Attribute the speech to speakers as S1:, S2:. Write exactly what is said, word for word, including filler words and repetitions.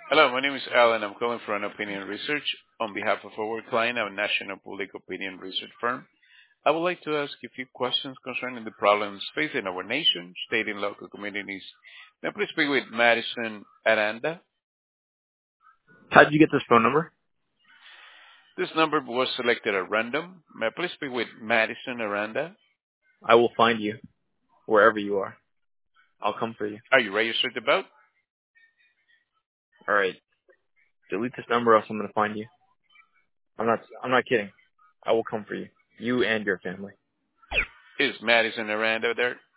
S1: Hello, my name is Alan. I'm calling for an opinion research on behalf of our client, a national public opinion research firm. I would like to ask a few questions concerning the problems facing our nation, state, and local communities. May I please speak with Madison Aranda?
S2: How did you get this phone number?
S1: This number was selected at random. May I please speak with Madison Aranda?
S2: I will find you wherever you are. I'll come for you.
S1: Are you registered to vote?
S2: All right. Delete this number, or else I'm gonna find you. I'm not. I'm not kidding. I will come for you. You and your family.
S1: Is Madison Aranda there?